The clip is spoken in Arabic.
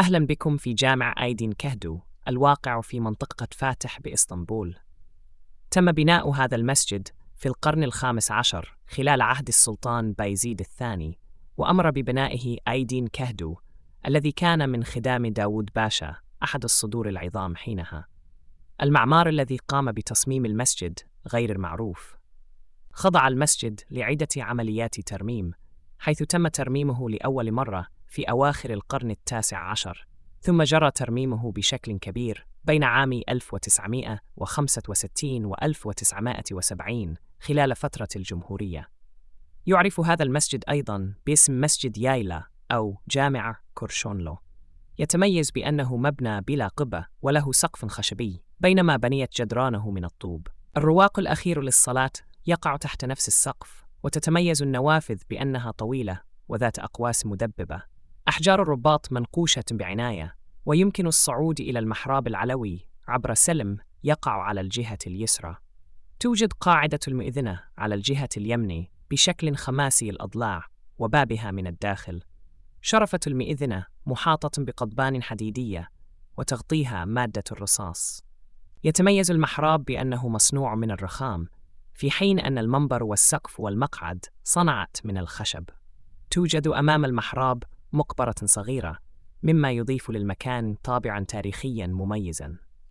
أهلا بكم في جامع أيدين كهدو الواقع في منطقة فاتح بإسطنبول. تم بناء هذا المسجد في القرن الخامس عشر خلال عهد السلطان بايزيد الثاني، وأمر ببنائه أيدين كهدو الذي كان من خدام داود باشا أحد الصدور العظام حينها. المعمار الذي قام بتصميم المسجد غير معروف. خضع المسجد لعدة عمليات ترميم، حيث تم ترميمه لأول مرة في أواخر القرن التاسع عشر، ثم جرى ترميمه بشكل كبير بين عام 1965 و 1970 خلال فترة الجمهورية. يعرف هذا المسجد أيضاً باسم مسجد يايلا أو جامع كورشونلو. يتميز بأنه مبنى بلا قبة وله سقف خشبي، بينما بنيت جدرانه من الطوب. الرواق الأخير للصلاة يقع تحت نفس السقف، وتتميز النوافذ بأنها طويلة وذات أقواس مدببة. أحجار الرباط منقوشة بعناية، ويمكن الصعود إلى المحراب العلوي عبر سلم يقع على الجهة اليسرى. توجد قاعدة المئذنة على الجهة اليمنى بشكل خماسي الأضلاع وبابها من الداخل. شرفة المئذنة محاطة بقضبان حديدية وتغطيها مادة الرصاص. يتميز المحراب بأنه مصنوع من الرخام، في حين أن المنبر والسقف والمقعد صنعت من الخشب. توجد أمام المحراب مقبرة صغيرة، مما يضيف للمكان طابعاً تاريخياً مميزاً.